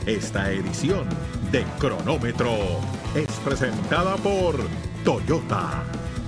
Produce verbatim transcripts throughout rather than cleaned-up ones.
Esta edición de Cronómetro es presentada por Toyota.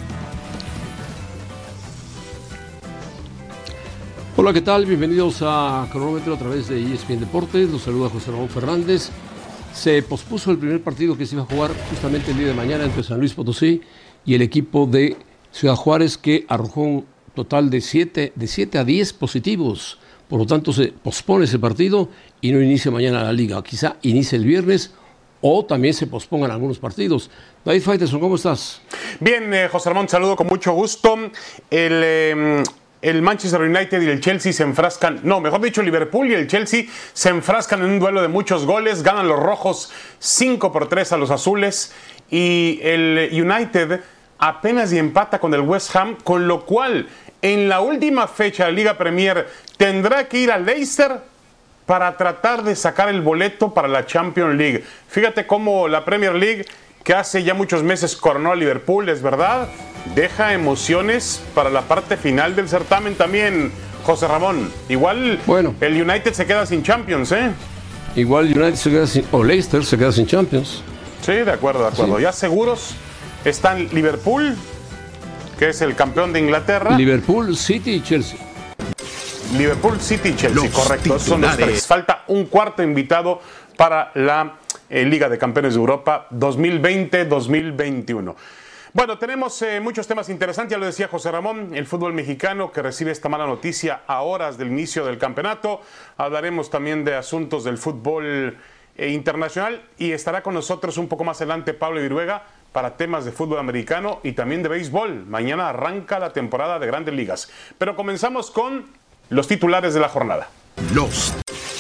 Hola, ¿qué tal? Bienvenidos a Cronómetro a través de E S P N Deportes. Los saluda José Ramón Fernández. Se pospuso el primer partido que se iba a jugar justamente el día de mañana entre San Luis Potosí y el equipo de Ciudad Juárez, que arrojó un total de siete a diez positivos. Por lo tanto, se pospone ese partido y no inicia mañana la liga. Quizá inicie el viernes o también se pospongan algunos partidos. David Faitelson, ¿cómo estás? Bien, eh, José Ramón, saludo con mucho gusto. El, eh, el Manchester United y el Chelsea se enfrascan, no, mejor dicho, el Liverpool y el Chelsea se enfrascan en un duelo de muchos goles. Ganan los rojos cinco por tres a los azules y el United apenas y empata con el West Ham, con lo cual en la última fecha de la Liga Premier tendrá que ir a Leicester para tratar de sacar el boleto para la Champions League. Fíjate cómo la Premier League, que hace ya muchos meses coronó a Liverpool, es verdad, deja emociones para la parte final del certamen también, José Ramón. Igual bueno, el United se queda sin Champions, ¿eh? Igual United se queda sin, o Leicester se queda sin Champions. Sí, de acuerdo, de acuerdo. Sí. Ya seguros están Liverpool, que es el campeón de Inglaterra. Liverpool, City y Chelsea. Liverpool, City y Chelsea, los correcto. Titulares. Son los tres. Falta un cuarto invitado para la eh, Liga de Campeones de Europa dos mil veinte dos mil veintiuno. Bueno, tenemos eh, muchos temas interesantes, ya lo decía José Ramón, el fútbol mexicano que recibe esta mala noticia a horas del inicio del campeonato. Hablaremos también de asuntos del fútbol eh, internacional y estará con nosotros un poco más adelante Pablo Viruega para temas de fútbol americano y también de béisbol. Mañana arranca la temporada de Grandes Ligas. Pero comenzamos con los titulares de la jornada. Los,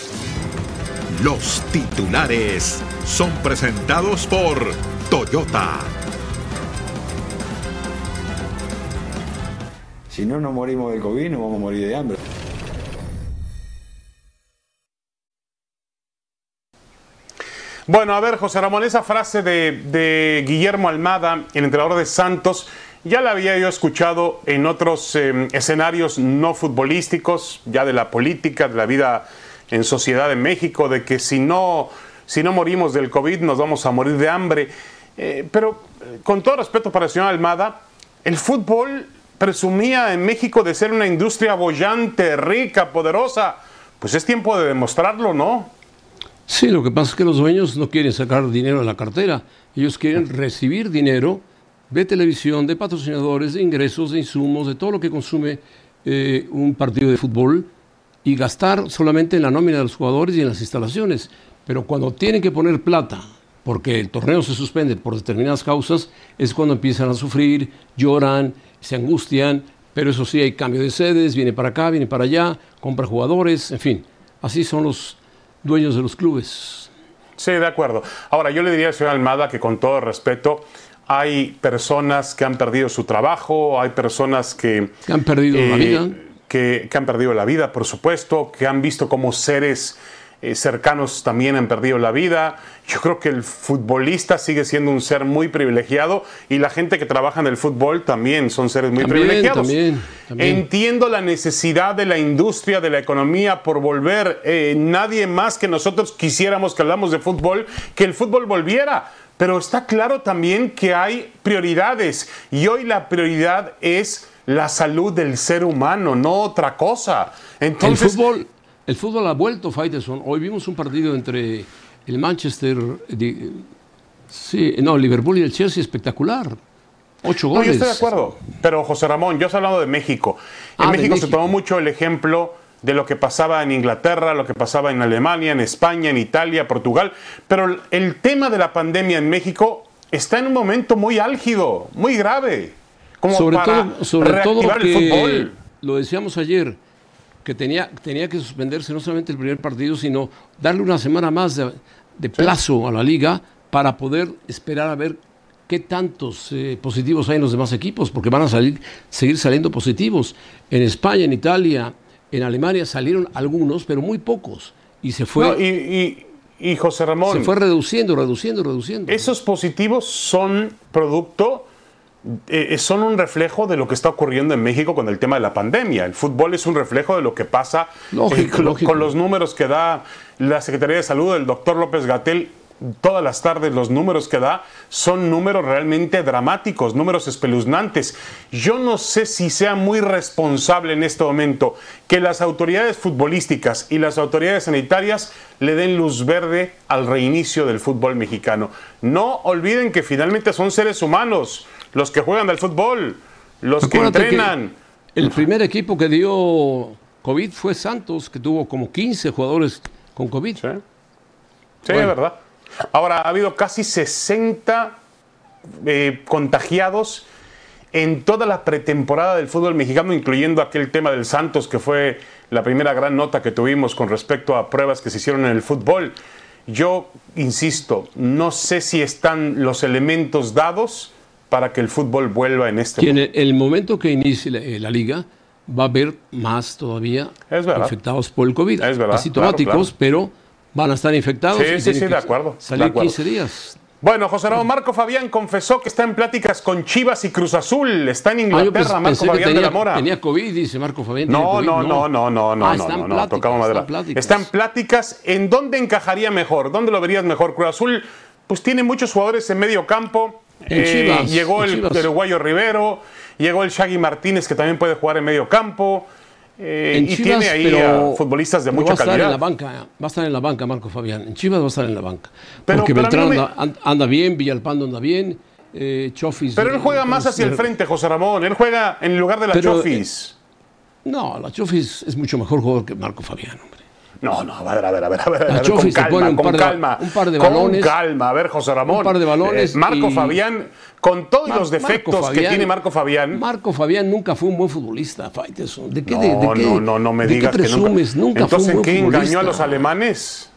los titulares son presentados por Toyota. Si no nos morimos del COVID, nos vamos a morir de hambre. Bueno, a ver, José Ramón, esa frase de, de Guillermo Almada, el entrenador de Santos, ya la había yo escuchado en otros eh, escenarios no futbolísticos, ya de la política, de la vida en sociedad en México, de que si no, si no morimos del COVID nos vamos a morir de hambre. Eh, pero, con todo respeto para el señor Almada, el fútbol presumía en México de ser una industria boyante, rica, poderosa. Pues es tiempo de demostrarlo, ¿no? Sí, lo que pasa es que los dueños no quieren sacar dinero de la cartera. Ellos quieren recibir dinero de televisión, de patrocinadores, de ingresos, de insumos, de todo lo que consume eh, un partido de fútbol y gastar solamente en la nómina de los jugadores y en las instalaciones. Pero cuando tienen que poner plata, porque el torneo se suspende por determinadas causas, es cuando empiezan a sufrir, lloran, se angustian, pero eso sí, hay cambio de sedes, viene para acá, viene para allá, compra jugadores, en fin, así son los dueños de los clubes. Sí, de acuerdo. Ahora, yo le diría al señor Almada que con todo respeto, hay personas que han perdido su trabajo, hay personas que... Que han perdido eh, la vida. Que, que han perdido la vida, por supuesto, que han visto cómo seres eh, cercanos también han perdido la vida. Yo creo que el futbolista sigue siendo un ser muy privilegiado y la gente que trabaja en el fútbol también son seres muy también, privilegiados. También, también. Entiendo la necesidad de la industria, de la economía por volver. Eh, nadie más que nosotros quisiéramos, que hablamos de fútbol, que el fútbol volviera. Pero está claro también que hay prioridades y hoy la prioridad es la salud del ser humano, no otra cosa. Entonces, el fútbol, el fútbol ha vuelto, Faitelson. Hoy vimos un partido entre el Manchester, de, sí, no, Liverpool y el Chelsea espectacular. Ocho goles. No, yo estoy de acuerdo. Pero José Ramón, yo estoy hablando de México. En ah, México, México se tomó mucho el ejemplo de lo que pasaba en Inglaterra, lo que pasaba en Alemania, en España, en Italia, Portugal. Pero el tema de la pandemia en México está en un momento muy álgido, muy grave. Como sobre para todo, sobre reactivar todo que, el fútbol. Lo decíamos ayer, que tenía, tenía que suspenderse no solamente el primer partido, sino darle una semana más de, de plazo sí. a la liga para poder esperar a ver qué tantos eh, positivos hay en los demás equipos, porque van a salir, seguir saliendo positivos. En España, en Italia, en Alemania salieron algunos, pero muy pocos. Y se fue... No, y, y, y José Ramón... Se fue reduciendo, reduciendo, reduciendo. Esos positivos son producto eh, son un reflejo de lo que está ocurriendo en México con el tema de la pandemia. El fútbol es un reflejo de lo que pasa lógico, eh, con, lógico. con los números que da la Secretaría de Salud, el doctor López-Gatell. Todas las tardes los números que da son números realmente dramáticos, números espeluznantes. Yo no sé si sea muy responsable en este momento que las autoridades futbolísticas y las autoridades sanitarias le den luz verde al reinicio del fútbol mexicano. No olviden que finalmente son seres humanos los que juegan al fútbol, los Acuérdate que entrenan. Que el primer equipo que dio COVID fue Santos, que tuvo como quince jugadores con COVID. Sí, sí, bueno. Es verdad. Ahora, ha habido casi sesenta eh, contagiados en toda la pretemporada del fútbol mexicano, incluyendo aquel tema del Santos, que fue la primera gran nota que tuvimos con respecto a pruebas que se hicieron en el fútbol. Yo, insisto, no sé si están los elementos dados para que el fútbol vuelva en este momento. En el momento que inicie la, la liga, va a haber más todavía infectados por el COVID. Es verdad, asintomáticos, claro, claro. pero van a estar infectados. Sí, y sí, sí, de acuerdo. Salir de acuerdo. quince días. Bueno, José Ramón, Marco Fabián confesó que está en pláticas con Chivas y Cruz Azul. Está en Inglaterra, ah, Marco Fabián tenía, de la Mora. Tenía COVID, dice Marco Fabián. No, COVID, no, no, no, no, no, ah, no, no, no, no, tocamos madera. Está en pláticas. Está en pláticas. ¿En dónde encajaría mejor? ¿Dónde lo verías mejor? Cruz Azul, pues tiene muchos jugadores en medio campo. En eh, Chivas, llegó en el, Chivas. el uruguayo Rivero, llegó el Shaggy Martínez, que también puede jugar en medio campo. Eh, y Chivas, tiene ahí pero, a futbolistas de pero mucha va a estar calidad. En la banca, va a estar en la banca Marco Fabián. En Chivas va a estar en la banca. Pero, Porque pero Beltrán me... anda, anda bien, Villalpando anda bien, eh, Chofis. Pero él juega eh, más hacia el frente, José Ramón. Él juega en lugar de la pero, Chofis. Eh, no, la Chofis es mucho mejor jugador que Marco Fabián, hombre. No, no, a ver, a ver, a ver, a ver, la a ver Chofis con calma, un con par de, calma. Un par de balones. Con calma, a ver, José Ramón. Un par de balones. Eh, Marco y... Fabián, con todos Mar los defectos Fabián, que tiene Marco Fabián. Marco Fabián nunca fue un buen futbolista, Faitelson. ¿De qué, no, de, de qué, no, no, no me ¿de digas qué presumes? que nunca. nunca Entonces, fue un buen ¿en qué futbolista? engañó a los alemanes?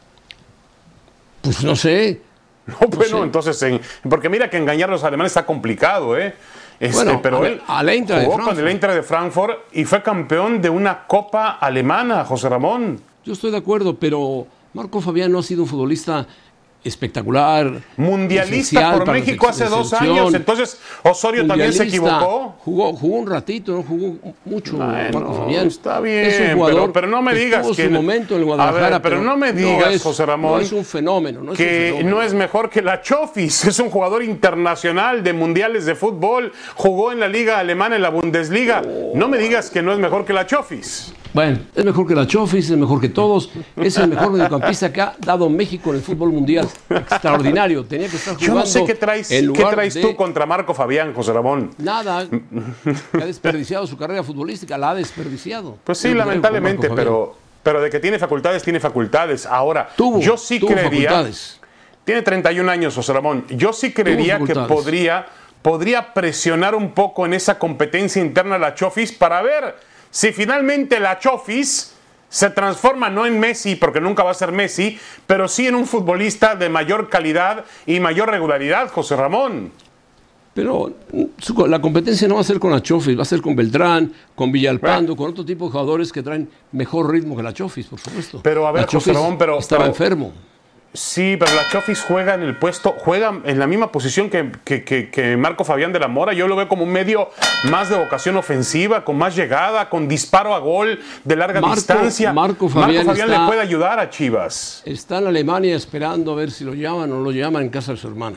Pues no sé. No, bueno, no sé. entonces, en, porque mira que engañar a los alemanes está complicado, ¿eh? Este, bueno, pero a, él a la Eintracht jugó de con el Eintracht de Frankfurt y fue campeón de una Copa Alemana, José Ramón. Yo estoy de acuerdo, pero Marco Fabián no ha sido un futbolista espectacular. Mundialista por México hace dos años. Entonces, Osorio también se equivocó. Jugó, jugó un ratito, no jugó mucho. Bueno, Marco Fabián. Está bien, es un jugador pero, pero no me digas que. que. Su momento en el Guadalajara, a ver, pero, pero no me digas, no es, José Ramón. No es un fenómeno. No es que un fenómeno. no es mejor que la Chofis. Es un jugador internacional de mundiales de fútbol. Jugó en la Liga Alemana, en la Bundesliga. Oh. No me digas que no es mejor que la Chofis. Bueno, es mejor que la Chofis, es mejor que todos. Es el mejor mediocampista que ha dado México en el fútbol mundial. Extraordinario. Tenía que estar jugando. Yo no sé qué traes, ¿qué traes de... tú contra Marco Fabián, José Ramón. Nada. Ha desperdiciado su carrera futbolística. La ha desperdiciado. Pues sí, lamentablemente, pero, pero de que tiene facultades, tiene facultades. Ahora, tuvo, yo sí tuvo creería. Facultades. Tiene treinta y un años, José Ramón. Yo sí creería que podría, podría presionar un poco en esa competencia interna la Chofis para ver si finalmente la Chofis se transforma no en Messi, porque nunca va a ser Messi, pero sí en un futbolista de mayor calidad y mayor regularidad, José Ramón. Pero su, la competencia no va a ser con la Chofis, va a ser con Beltrán, con Villalpando, bueno. con otro tipo de jugadores que traen mejor ritmo que la Chofis, por supuesto. Pero a ver, la José Ramón, pero... estaba pero, enfermo. Sí, pero la Chofis juega en el puesto, juega en la misma posición que, que, que, que Marco Fabián de la Mora. Yo lo veo como un medio más de vocación ofensiva, con más llegada, con disparo a gol de larga Marco, distancia. Marco Fabián, Marco Fabián está, le puede ayudar a Chivas. Está en Alemania esperando a ver si lo llaman o no lo llaman en casa de su hermana.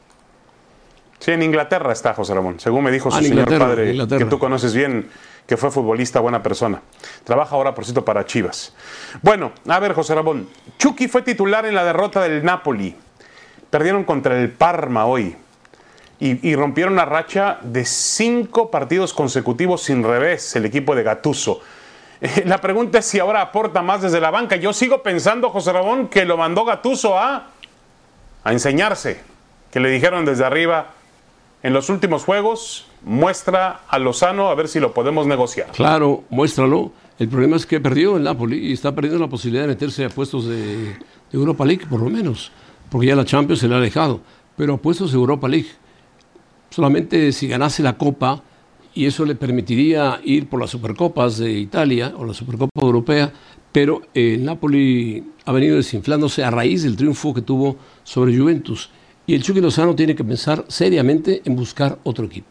Sí, en Inglaterra está José Ramón, según me dijo su ah, señor padre, Inglaterra. que tú conoces bien, que fue futbolista, buena persona. Trabaja ahora, por cierto, para Chivas. Bueno, a ver, José Ramón. Chucky fue titular en la derrota del Napoli. Perdieron contra el Parma hoy. Y, y rompieron una racha de cinco partidos consecutivos sin revés el equipo de Gattuso. Eh, la pregunta es si ahora aporta más desde la banca. Yo sigo pensando, José Ramón, que lo mandó Gattuso a, a enseñarse. Que le dijeron desde arriba, en los últimos juegos, muestra a Lozano a ver si lo podemos negociar. Claro, muéstralo. El problema es que perdió el Napoli y está perdiendo la posibilidad de meterse a puestos de, de Europa League, por lo menos. Porque ya la Champions se le ha alejado. Pero a puestos de Europa League. Solamente si ganase la Copa, y eso le permitiría ir por las Supercopas de Italia o la Supercopa Europea, pero el Napoli ha venido desinflándose a raíz del triunfo que tuvo sobre Juventus. Y el Chucky Lozano tiene que pensar seriamente en buscar otro equipo.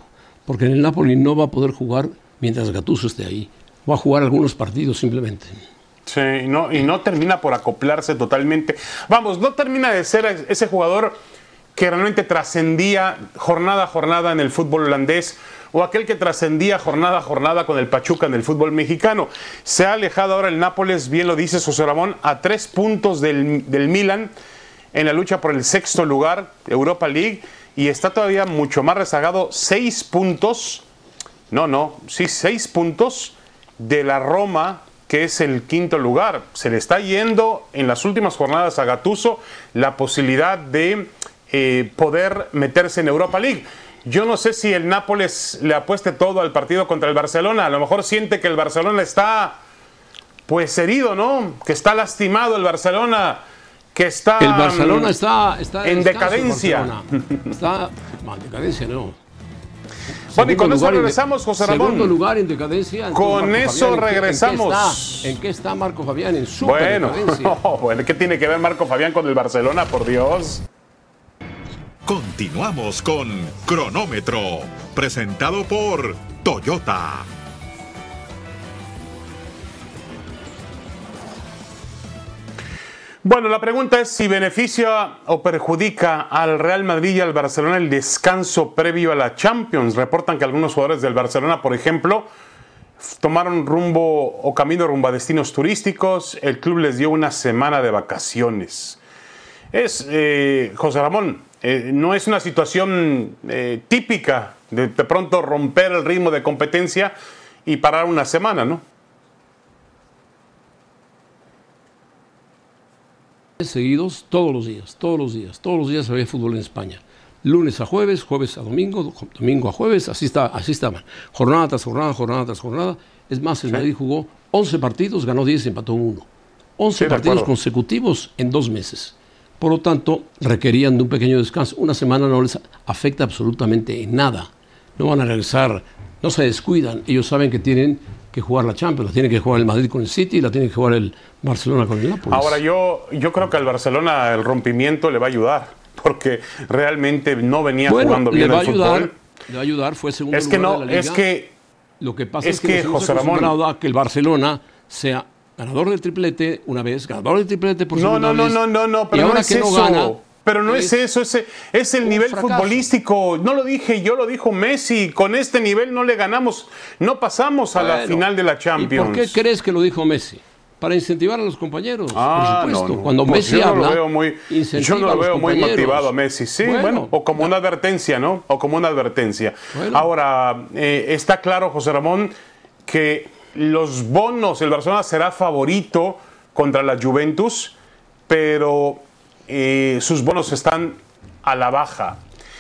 porque en el Napoli no va a poder jugar mientras Gattuso esté ahí. Va a jugar algunos partidos simplemente. Sí, no, y no termina por acoplarse totalmente. Vamos, no termina de ser ese jugador que realmente trascendía jornada a jornada en el fútbol holandés, o aquel que trascendía jornada a jornada con el Pachuca en el fútbol mexicano. Se ha alejado ahora el Nápoles, bien lo dice José Ramón, a tres puntos del, del Milan en la lucha por el sexto lugar, Europa League, y está todavía mucho más rezagado, seis puntos, no, no, sí, seis puntos de la Roma, que es el quinto lugar. Se le está yendo en las últimas jornadas a Gattuso la posibilidad de eh, poder meterse en Europa League. Yo no sé si el Nápoles le apueste todo al partido contra el Barcelona. A lo mejor siente que el Barcelona está, pues, herido, ¿no? Que está lastimado el Barcelona, que está... El Barcelona está, está en descanso, decadencia. Está... No, en decadencia no. Bueno, y con eso lugar en regresamos, José Ramón. Segundo lugar en decadencia. Con Marco eso Fabián, ¿en qué- regresamos. ¿En qué, está, ¿En qué está Marco Fabián? En súper Bueno, decadencia. no, bueno, ¿qué tiene que ver Marco Fabián con el Barcelona, por Dios? Continuamos con Cronómetro, presentado por Toyota. Bueno, la pregunta es si beneficia o perjudica al Real Madrid y al Barcelona el descanso previo a la Champions. Reportan que algunos jugadores del Barcelona, por ejemplo, tomaron rumbo o camino rumbo a destinos turísticos. El club les dio una semana de vacaciones. Es, eh, José Ramón, eh, no es una situación eh, típica de de pronto romper el ritmo de competencia y parar una semana, ¿no? Seguidos todos los días, todos los días, todos los días había fútbol en España. Lunes a jueves, jueves a domingo, domingo a jueves, así está, así estaban. Jornada tras jornada, jornada tras jornada. Es más, el Sí. Madrid jugó once partidos, ganó diez, empató uno. once Sí, de partidos acuerdo. consecutivos en dos meses. Por lo tanto, requerían de un pequeño descanso. Una semana no les afecta absolutamente en nada. No van a regresar, no se descuidan. Ellos saben que tienen que jugar la Champions, la tiene que jugar el Madrid con el City y la tiene que jugar el Barcelona con el Nápoles. Ahora yo, yo creo que al Barcelona el rompimiento le va a ayudar, porque realmente no venía bueno, jugando le bien va a el ayudar, fútbol. le va a ayudar, fue segundo Es que lugar no, de la Liga. es que Lo que pasa es es, que, que, nos hemos José Ramón- acostumbrado a que el Barcelona sea ganador del triplete una vez, ganador del triplete por no, segunda no, no, vez, no, no, no, y pero no ahora es que no eso. gana, Pero no es, eso, es, es el un nivel fracaso. futbolístico. No lo dije yo, lo dijo Messi. Con este nivel no le ganamos, no pasamos a la Bueno, final de la ¿y Champions. por qué crees que lo dijo Messi? Para incentivar a los compañeros, Ah, por supuesto. no, no. Cuando Pues Messi yo no habla, lo veo muy, incentiva yo no a lo los veo muy compañeros. motivado a Messi, sí, bueno, Bueno, o como una advertencia, ¿no? O como una advertencia. Bueno. Ahora, eh, está claro, José Ramón, que los bonos, el Barcelona será favorito contra la Juventus, pero eh, sus bonos están a la baja.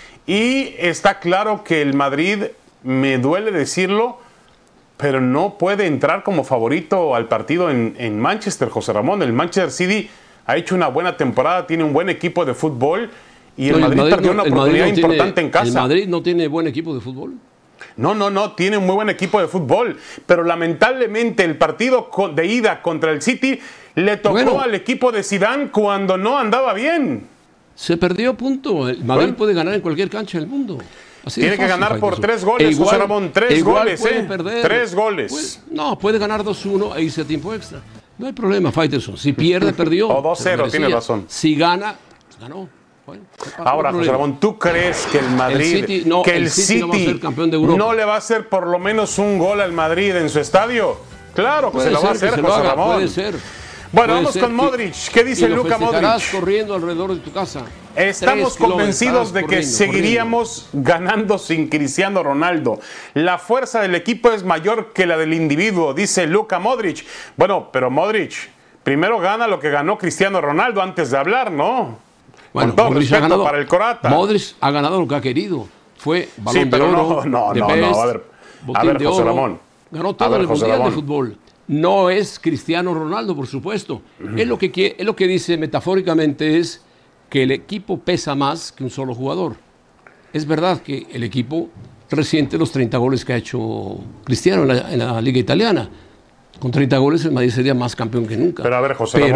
Y está claro que el Madrid, me duele decirlo, pero no puede entrar como favorito al partido en, en Manchester, José Ramón. El Manchester City ha hecho una buena temporada, tiene un buen equipo de fútbol y el No, Madrid, perdió no- una el Madrid oportunidad no tiene- importante en casa. El Madrid no tiene buen equipo de fútbol. No, no, no, tiene un muy buen equipo de fútbol, pero lamentablemente el partido co- de ida contra el City le tocó Bueno. al equipo de Zidane cuando no andaba bien. Se perdió punto. El Madrid Bueno. puede ganar en cualquier cancha del mundo. Así de Tiene que fácil, ganar por Faitelson. tres goles, E igual- José Ramón, tres e igual goles, puede ¿eh? perder. Tres goles. Puede- no, puede ganar dos uno e irse a tiempo extra. No hay problema, Faitelson. Si pierde, perdió. O dos cero, Se lo merecía. tiene razón. Si gana, ganó. Bueno, no hay Ahora, José problema. Ramón, ¿tú crees que el Madrid, City- no, que el, el City no va a City ser campeón de Europa? no le va a hacer por lo menos un gol al Madrid en su estadio? Claro que Puede se lo va a ser que hacer, se lo José haga, Ramón. puede ser. Bueno, Puede vamos ser con que- Modric. ¿Qué dice y lo Luka festejarás Modric? corriendo alrededor de tu casa. Estamos Tres kilómetros, convencidos estarás de que corriendo, seguiríamos ganando sin Cristiano Ronaldo. La fuerza del equipo es mayor que la del individuo, dice Luka Modric. Bueno, pero Modric, primero gana lo que ganó Cristiano Ronaldo antes de hablar, ¿no? Bueno, Con todo Modric ha respeto ganado, para el croata. Modric ha ganado lo que ha querido. Fue balón Sí, pero de no, oro, no, de no, Best, no, a ver, a botín ver, de José oro. Ramón. Ganó A todo ver, el José Mundial de Ramón. Fútbol. No es Cristiano Ronaldo, por supuesto. Es lo que quiere, es lo que dice metafóricamente es que el equipo pesa más que un solo jugador. Es verdad que el equipo resiente los treinta goles que ha hecho Cristiano en la, en la Liga Italiana. Con treinta goles el Madrid sería más campeón que nunca. Pero a ver, José Pero Ramón,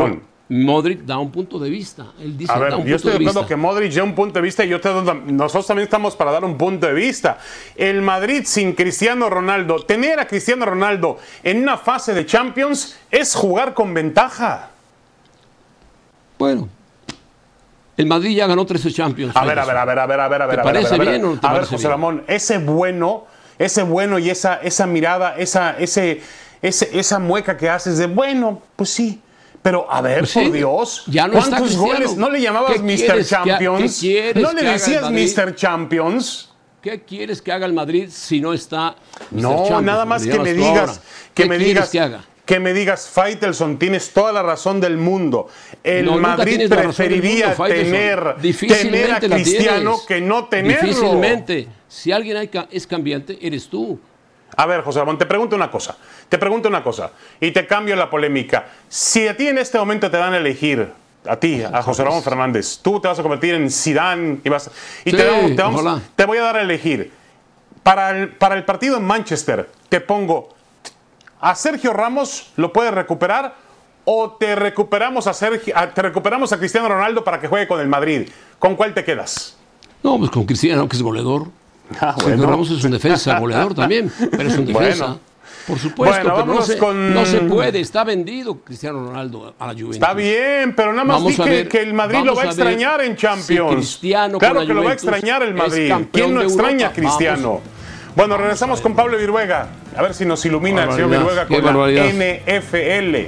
Modric da un punto de vista. Él dice, a ver, da un yo estoy de acuerdo vista. que Modric da un punto de vista y yo te, nosotros también estamos para dar un punto de vista. El Madrid sin Cristiano Ronaldo, tener a Cristiano Ronaldo en una fase de Champions es jugar con ventaja. Bueno, el Madrid ya ganó trece Champions. A ver, a ver, a ver, a ver, a ver, a ver. ¿Te a ver, parece a ver, a ver. bien o no te A ver, parece José bien? Ramón, ese bueno, ese bueno y esa, esa mirada, esa, ese, ese, esa mueca que haces de bueno, pues sí. Pero, a ver, Pues por sí, Dios, ya no está ¿cuántos Cristiano. goles? ¿No le llamabas ¿Qué mister quieres que ha- Champions? qué quieres ¿No le que haga el decías Madrid? mister Champions? ¿Qué quieres que haga el Madrid si no está mister No, Champions, nada como más le que llamas me tú digas, ahora? que ¿Qué me quieres digas, que haga? que me digas, Faitelson, tienes toda la razón del mundo. El No, nunca Madrid tienes la razón del preferiría mundo, Faitelson. tener, tener a Difícilmente la Cristiano tienes. que no tenerlo. Difícilmente. Si alguien hay ca- es cambiante, eres tú. A ver, José Ramón, te pregunto una cosa. Te pregunto una cosa y te cambio la polémica. Si a ti en este momento te dan a elegir, a ti, a José Ramón Fernández, tú te vas a convertir en Zidane y, vas, y Sí, te, damos- te, vamos- ojalá. te voy a dar a elegir. Para el, para el partido en Manchester, te pongo a Sergio Ramos, ¿lo puedes recuperar? ¿O te recuperamos a, Sergio, a- te recuperamos a Cristiano Ronaldo para que juegue con el Madrid? ¿Con cuál te quedas? No, pues con Cristiano, que es goleador. Ah, Sergio Ramos es un defensa, goleador también, pero es un defensa. Bueno. Por supuesto, Bueno, pero no vámonos se, con- no se puede. Está vendido Cristiano Ronaldo a la Juventus. Está bien, pero nada más Vamos di a que, ver, que el Madrid lo vamos va a a ver extrañar en Champions. si Cristiano claro con la que lo va a Juventus extrañar el es Madrid. campeón ¿Quién no de extraña a Europa? Cristiano? Vamos. Bueno, regresamos con Pablo Viruega. A ver si nos ilumina el señor Barbaridad, Viruega qué con la barbaridad. N F L.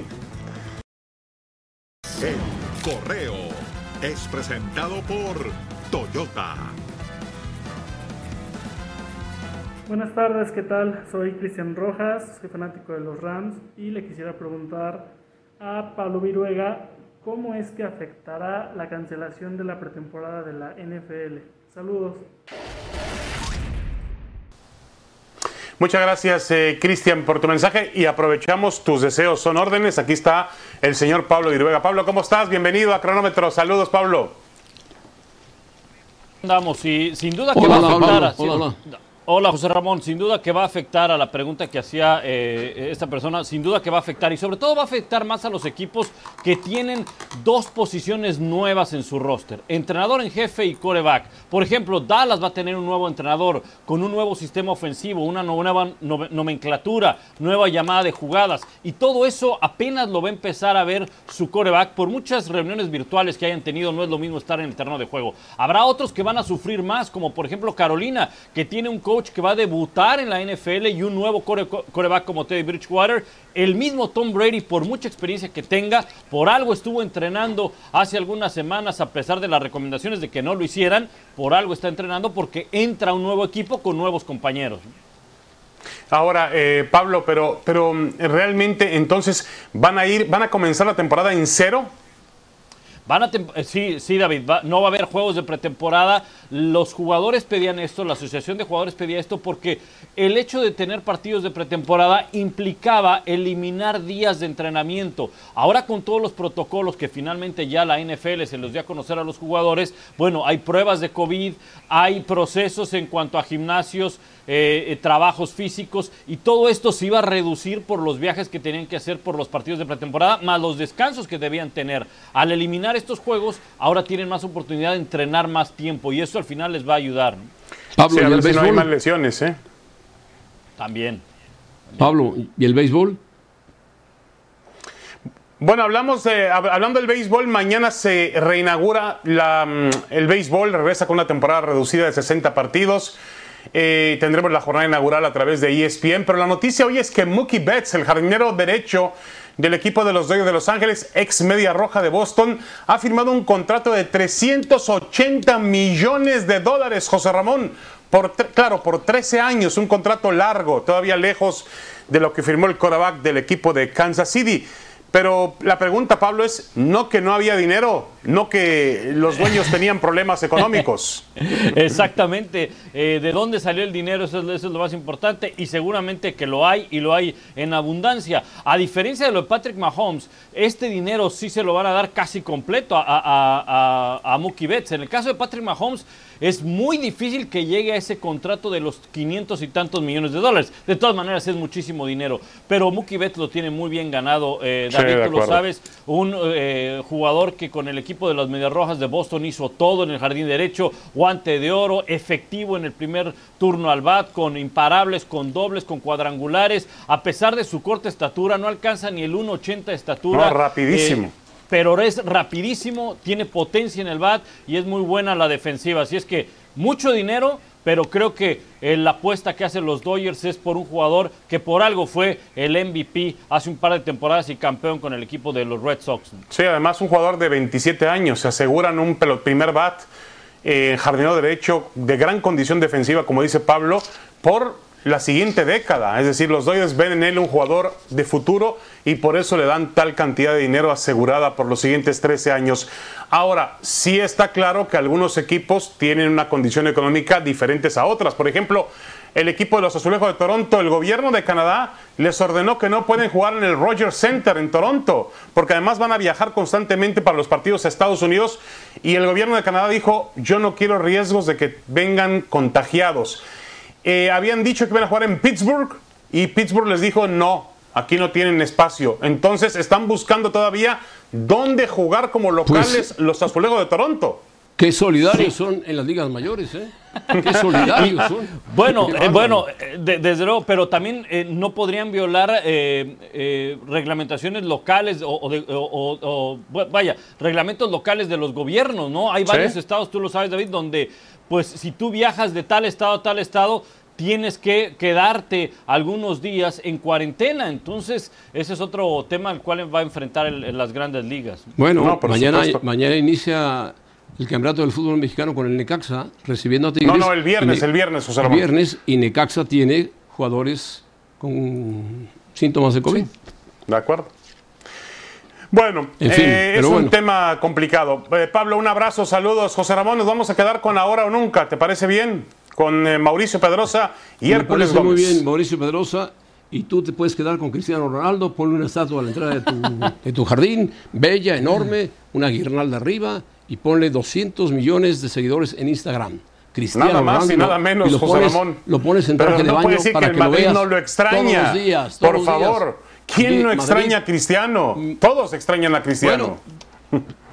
El correo es presentado por Toyota. Buenas tardes, ¿qué tal? Soy Cristian Rojas, soy fanático de los Rams y le quisiera preguntar a Pablo Viruega cómo es que afectará la cancelación de la pretemporada de la N F L. Saludos. Muchas gracias, eh, Cristian, por tu mensaje y aprovechamos tus deseos, son órdenes. Aquí está el señor Pablo Viruega. Pablo, ¿cómo estás? Bienvenido a Cronómetro. Saludos, Pablo. Andamos, y sin duda que Hola, va a hola, afectar Pablo. a- Hola, hola. Hola, José Ramón, sin duda que va a afectar a la pregunta que hacía eh, esta persona, sin duda que va a afectar y sobre todo va a afectar más a los equipos que tienen dos posiciones nuevas en su roster, entrenador en jefe y quarterback. Por ejemplo, Dallas va a tener un nuevo entrenador con un nuevo sistema ofensivo, una nueva no- nomenclatura, nueva llamada de jugadas y todo eso apenas lo va a empezar a ver su quarterback. Por muchas reuniones virtuales que hayan tenido, no es lo mismo estar en el terreno de juego. Habrá otros que van a sufrir más, como por ejemplo Carolina, que tiene un coach que va a debutar en la N F L y un nuevo core- quarterback como Teddy Bridgewater. El mismo Tom Brady, por mucha experiencia que tenga, por algo estuvo entrenando hace algunas semanas, a pesar de las recomendaciones de que no lo hicieran, por algo está entrenando porque entra un nuevo equipo con nuevos compañeros. Ahora, eh, Pablo, pero, pero mm, realmente entonces van a ir, van a comenzar la temporada en cero. Van a tem- eh, sí, sí, David, va- no va a haber juegos de pretemporada. Los jugadores pedían esto, la asociación de jugadores pedía esto porque el hecho de tener partidos de pretemporada implicaba eliminar días de entrenamiento. Ahora con todos los protocolos que finalmente ya la N F L se los dio a conocer a los jugadores, bueno, hay pruebas de COVID, hay procesos en cuanto a gimnasios, eh, eh, trabajos físicos y todo esto se iba a reducir por los viajes que tenían que hacer por los partidos de pretemporada, más los descansos que debían tener. Al eliminar estos juegos, ahora tienen más oportunidad de entrenar más tiempo y eso al final les va a ayudar Pablo, Sí, a ¿y el ver si no hay béisbol? más lesiones, ¿eh? también. Pablo, ¿y el béisbol? Bueno, hablamos de, hab- hablando del béisbol, mañana se reinaugura la, mm, el béisbol, regresa con una temporada reducida de sesenta partidos. Eh, tendremos la jornada inaugural a través de E S P N, pero la noticia hoy es que Mookie Betts, el jardinero derecho del equipo de los Dodgers de Los Ángeles, ex media roja de Boston, ha firmado un contrato de trescientos ochenta millones de dólares, José Ramón, por, tre- claro, por trece años, un contrato largo, todavía lejos de lo que firmó el quarterback del equipo de Kansas City. Pero la pregunta, Pablo, es no que no había dinero. no que los dueños tenían problemas económicos. Exactamente. Eh, ¿De dónde salió el dinero? Eso es, eso es lo más importante, y seguramente que lo hay, y lo hay en abundancia. A diferencia de lo de Patrick Mahomes, este dinero sí se lo van a dar casi completo a, a, a, a Mookie Betts. En el caso de Patrick Mahomes, es muy difícil que llegue a ese contrato de los quinientos y tantos millones de dólares. De todas maneras, es muchísimo dinero. Pero Mookie Betts lo tiene muy bien ganado. Eh, David, sí, tú lo sabes, un eh, jugador que con el equipo de las Medias Rojas de Boston hizo todo en el jardín derecho, guante de oro, efectivo en el primer turno al bat, con imparables, con dobles, con cuadrangulares. A pesar de su corta estatura, no alcanza ni el uno ochenta de estatura. No, rapidísimo. Eh, pero es rapidísimo, tiene potencia en el bat y es muy buena la defensiva. Así es que mucho dinero, pero creo que eh, la apuesta que hacen los Dodgers es por un jugador que por algo fue el M V P hace un par de temporadas y campeón con el equipo de los Red Sox. Sí, además un jugador de veintisiete años, se aseguran un primer bat, eh, jardinero derecho de gran condición defensiva, como dice Pablo, por la siguiente década. Es decir, los Dodgers ven en él un jugador de futuro y por eso le dan tal cantidad de dinero asegurada por los siguientes trece años. Ahora, sí está claro que algunos equipos tienen una condición económica diferentes a otras. Por ejemplo, el equipo de los Azulejos de Toronto, el gobierno de Canadá les ordenó que no pueden jugar en el Rogers Center en Toronto, porque además van a viajar constantemente para los partidos a Estados Unidos, y el gobierno de Canadá dijo, yo no quiero riesgos de que vengan contagiados. Eh, habían dicho que iban a jugar en Pittsburgh y Pittsburgh les dijo no, aquí no tienen espacio. Entonces están buscando todavía dónde jugar como locales pues, los Azulejos de Toronto. Qué solidarios sí. son en las ligas mayores, ¿eh? Qué solidarios son. Bueno, eh, bueno, de, desde luego, pero también eh, no podrían violar eh, eh, reglamentaciones locales o, o, de, o, o, vaya, reglamentos locales de los gobiernos, ¿no? Hay varios ¿Sí? estados, tú lo sabes, David, donde pues si tú viajas de tal estado a tal estado, tienes que quedarte algunos días en cuarentena. Entonces, ese es otro tema al cual va a enfrentar el, el, las grandes ligas. Bueno, no, mañana, mañana inicia el campeonato del fútbol mexicano con el Necaxa, recibiendo a Tigres. No, no, el viernes, el viernes, José Ramón. El viernes, y Necaxa tiene jugadores con síntomas de COVID. Sí, de acuerdo. Bueno, en fin, eh, es un bueno. tema complicado. Eh, Pablo, un abrazo, saludos. José Ramón, nos vamos a quedar con Ahora o Nunca, ¿te parece bien? Con eh, Mauricio Pedrosa y Me Hércules parece Gómez. Muy bien, Mauricio Pedrosa, y tú te puedes quedar con Cristiano Ronaldo, ponle una estatua a la entrada de tu, de tu jardín, bella, enorme, una guirnalda arriba, y ponle doscientos millones de seguidores en Instagram. Cristiano nada más Ronaldo, y nada menos, y lo José pones, Ramón. Lo pones en traje Pero no de baño puede decir para que el que lo Madrid veas no lo extraña. todos los días, todos Por los favor, días. ¿quién no Madrid, extraña a Cristiano? Todos extrañan a Cristiano. Bueno,